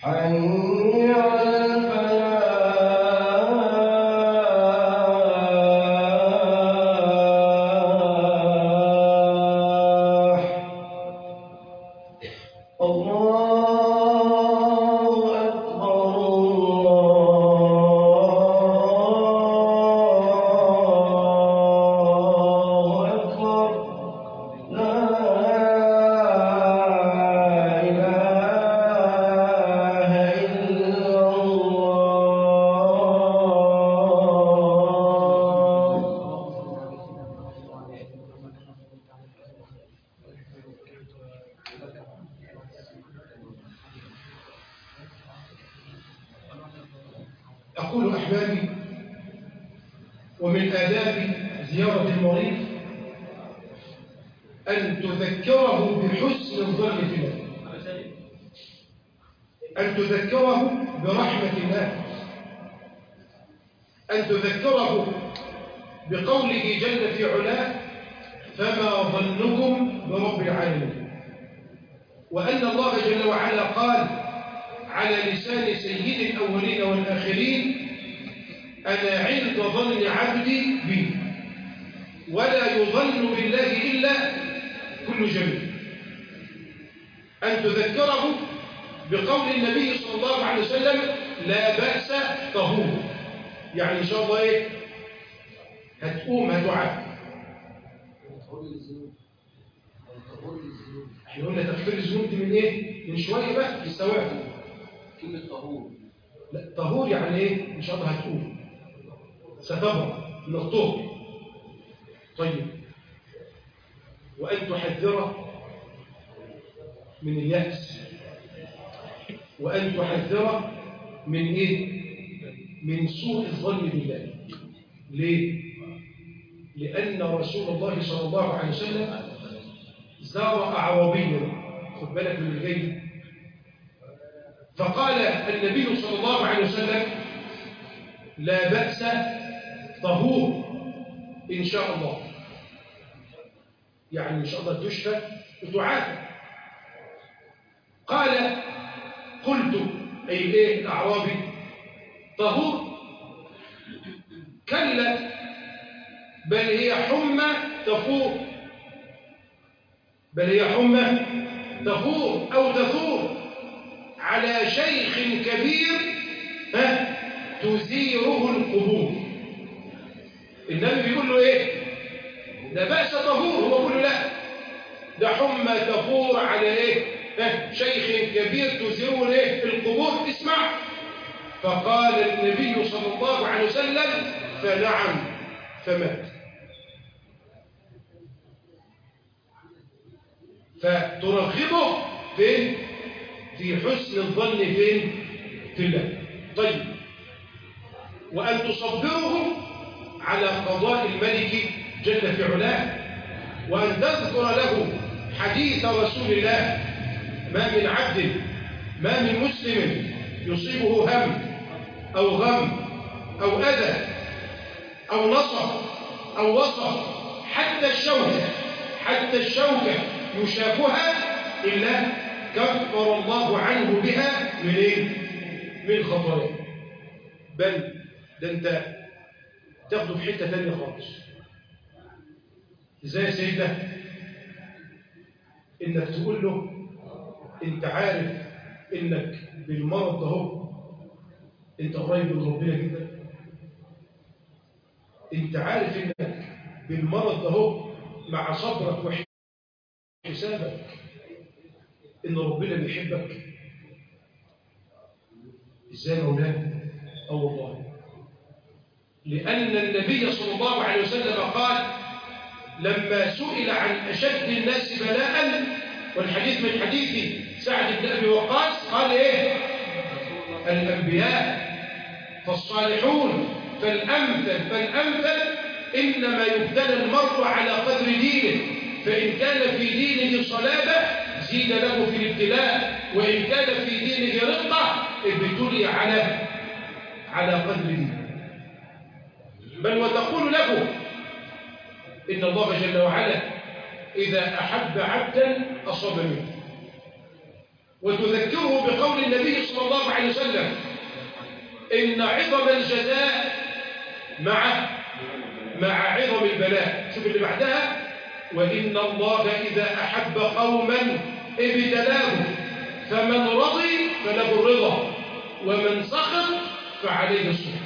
حي على الفلاح. الله أكبر الله أكبر لا إله إلا أقول أحبابي، ومن آداب زيارة المريض أن تذكره بحسن الظن في الله، أن تذكره برحمة الله، أن تذكره بقوله جل في علاه: فما ظنكم برب العالمين. وأن الله جل وعلا قال على لسان سيد الأولين والآخرين: أنا عند ظن عبدي بي، ولا يظن بالله إلا كل جميل. أن تذكره بقول النبي صلى الله عليه وسلم: لا بأس طهور، يعني إن شاء الله إيه؟ هتقوم هتعافى. احنا قلنا تغفير الذنوب دي من إيه؟ من شوية بقى في السواعد. كلمة طهور. لا، طهور يعني إيه؟ إن شاء الله هتقوم ستبرأ من الطهر. طيب، وأن تحذره من اليأس، وأن تحذره من إيه؟ من سوء الظن بالله. ليه؟ لأن رسول الله صلى الله عليه وسلم زار أعرابيا، خد بالك من الجيد، فقال النبي صلى الله عليه وسلم: لا بأس طهور إن شاء الله، يعني إن شاء الله تشفى وتعافى. قال: قلت أي إيه الأعرابي؟ طهور؟ كلا، بل هي حمى تفور، بل هي حمى تفور أو تثور على شيخ كبير ها تزيره القبور. النبي بيقول له ايه؟ لا بأس طهور، هو بيقول له لا، ده حمى تفور على ايه؟ ها شيخ كبير تزيره ايه؟ القبور. اسمع، فقال النبي صلى الله عليه وسلم: فنعم، فمات. فترغبه فين؟ في حسن الظن فين؟ في الله. طيب، وأن تصبره على قضاء الملك جل في علاه، وأن تذكر له حديث رسول الله: ما من عبد، ما من مسلم يصيبه هم أو غم أو أذى أو نصب أو وصب، حتى الشوكة حتى الشوكة يشاكها، إلا كفر الله عنه بها من إيه؟ من خطاياه. بل ده أنت تاخده في حتة تانية خالص. إزاي يا سيدنا؟ إنك تقول له: أنت عارف إنك بالمرض ده هو أنت قريب من ربنا جدا؟ أنت عارف إنك بالمرض ده هو مع صبرك وحسابك إن ربنا بيحبك؟ إزاي مولانا؟ أو والله، لأن النبي صلى الله عليه وسلم قال لما سئل عن أشد الناس بلاء، والحديث من حديث سعد بن أبي وقاص، قال إيه؟ الأنبياء، فالصالحون، فالأمثل فالأمثل، إنما يبتلى المرء على قدر دينه، فإن كان في دينه صلابة زيد له في الابتلاء، وإن كان في دينه رقة ابتلي على على قدر دينه. بل وتقول له إن الله جل وعلا إذا أحب عبدا أصاب منه، وتذكره بقول النبي صلى الله عليه وسلم إن عظم الجزاء مع مع عظم البلاء. شوف اللي بعدها، وإن الله إذا أحب قوما ابتلاهم فمن رضي فله الرضا ومن سخط فعليه السخط.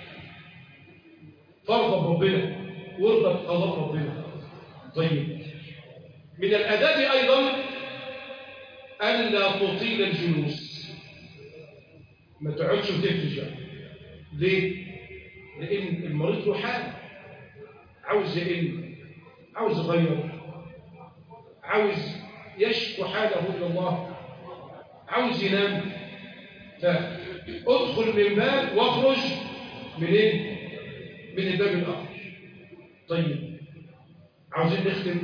فارضى بربنا وارضى بقضاء ربنا. طيب، من الآداب أيضا ألا تطيل الجلوس، ما تقعدش وتفرج. ليه؟ لأن المريض له حال، عاوز يقل، عاوز يغير، عاوز يشكو حاله إلى الله، عاوز ينام. فادخل من باب واخرج من ايه؟ من الباب الآخر. طيب، عاوزين نختم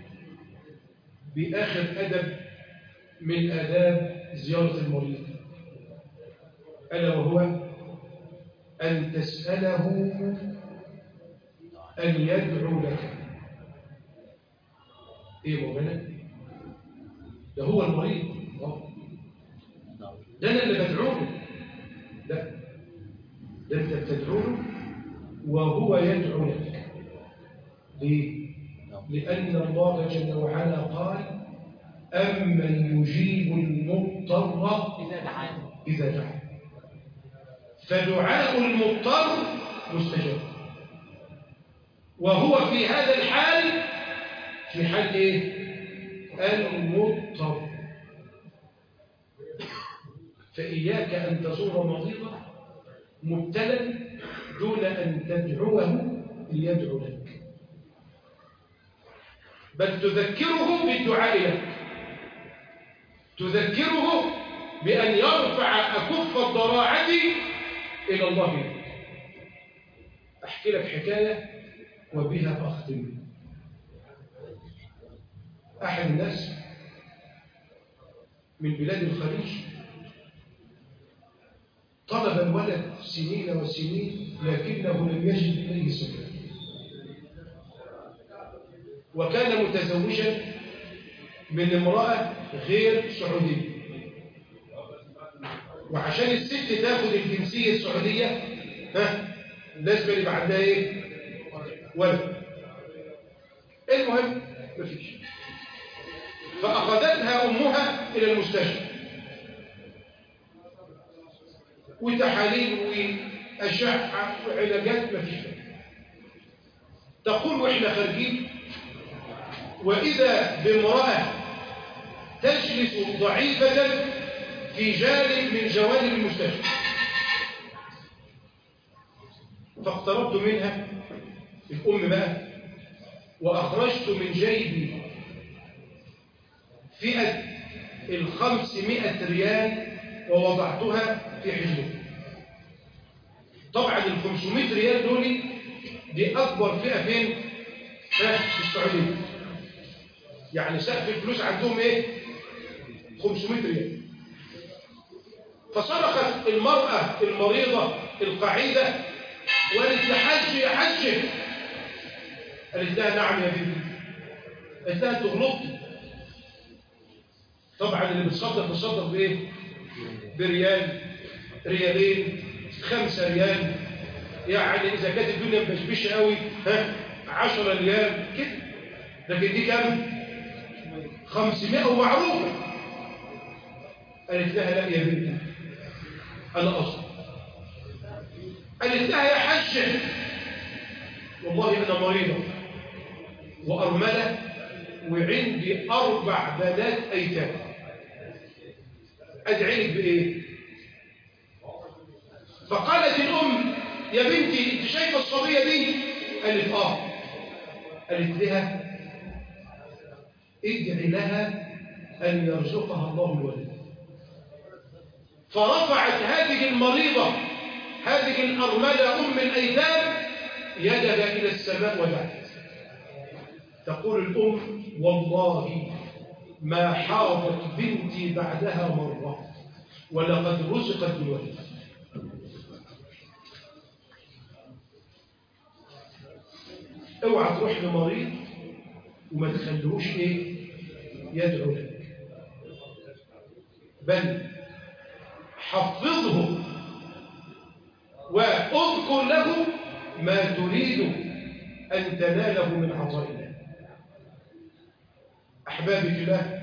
بآخر أدب من آداب زيارة المريض، ألا وهو أن تسأله أن يدعو لك. إيه مولانا؟ ده هو المريض، ده أنا اللي بدعو له. لا، ده أنت بتدعو له وهو يدعو لك. ليه؟ لأن الله جل وعلا قال أمن يجيب المضطر إذا دعاه إذا دعاه. فدعاء المضطر مستجاب، وهو في هذا الحال في حال إيه؟ المضطر. فإياك أن تزور مريضا مبتلا دون أن تدعوه ليدعو لك، بل تذكره بالدعاء لك، تذكره بأن يرفع أكف الضراعة إلى الله لك. أحكي لك حكاية وبها أختم. أحد الناس من بلاد الخليج طلب الولد سنين وسنين لكنه لم يجد إليه سبيلا، وكان متزوجا من امرأة غير سعودية، وعشان الست تاخد الجنسية السعودية ها لازم يبقى عندها ايه؟ ولد. المهم مفيش، فأخذتها أمها إلى المستشفى، وتحاليل وأشعة وعلاجات مفيش. تقول وإحنا خارجين وإذا بامرأة تجلس ضعيفة في جانب من جوانب المستشفى، فاقتربت منها الأم بقى وأخرجت من جيبي فئة الخمسمائة ريال ووضعتها في حجري. طبعا الخمسمائة ريال دول دي أكبر فئة فين؟ في السعودية. يعني سقف الفلوس عندهم إيه؟ خمسمائة ريال. فصرخت المرأة المريضة القعيدة وقالت يا حج يا حج. قالت لها نعم يا بنتي. قالت لها انت غلطتي. طبعا اللي بتصدق بتصدق بايه؟ بريال، ريالين، خمسة ريال، يعني اذا كانت الدنيا مبشبشه قوي ها عشرة ريال كده، لكن دي كام؟ خمسمائة ومعروفه. قالت لها لا يا بنتي انا اصلا. قالت لها يا حجه والله انا مريضه وارمله وعندي اربع بنات ايتام، ادعي لك بايه؟ فقالت الام يا بنتي انت شايفه الصبيه دي؟ قالت اه. قالت لها ادعي لها ان يرزقها الله الولد. فرفعت هذه المريضه هذه الارمله ام الايتام يدها الى السماء ودعت. تقول الام والله ما حاضت بنتي بعدها مره ولقد رزقت بالولد. اوعى تروح لمريض وما تخليهوش ايه؟ يدعو لك. بل حفظه واذكر له ما تريد أن تناله من عطاء الله. أحبابي في الله،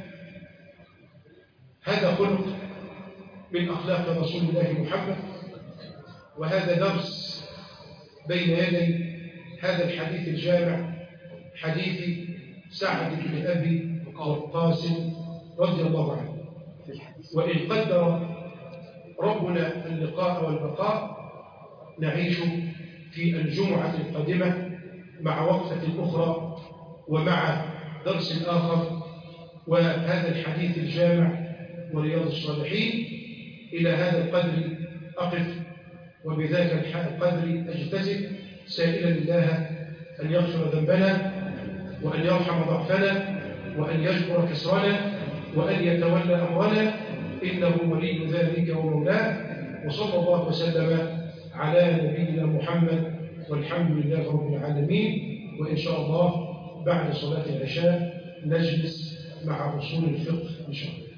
هذا خلق من أخلاق رسول الله محمد، وهذا درس بين يدي هذا الحديث الجامع، حديث سعد بن أبي وقاص رضي الله عنه. وإن قدر ربنا اللقاء والبقاء نعيش في الجمعة القادمة مع وقفة أخرى ومع درس آخر وهذا الحديث الجامع ورياض الصالحين. إلى هذا القدر أقف، وبذاك القدر أجتزم، سائلا الله أن يغفر ذنبنا وأن يرحم ضعفنا وأن يجبر كسرنا وأن يتولى أمرنا، إنه ولي ذلك ومولاه. وصلى الله وسلم على نبينا محمد والحمد لله رب العالمين. وإن شاء الله بعد صلاة العشاء نجلس مع أصول الفقه إن شاء الله.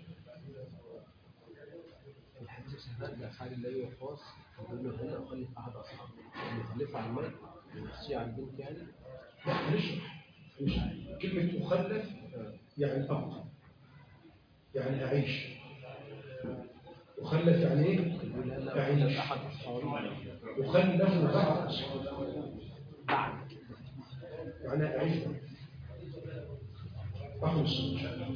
حال الله الخاص يقول له هنا أخلف أحد أصحابه يخلف عن المال ويحصي عن البنت يعني. لا نشرح نشرح كلمة أخلف يعني أبقى، يعني أعيش. أخلف يعني إيه؟ أعيش. أحد أصحابه أخلف بعد أصحابه يعني أعيش. أخلص إن شاء الله.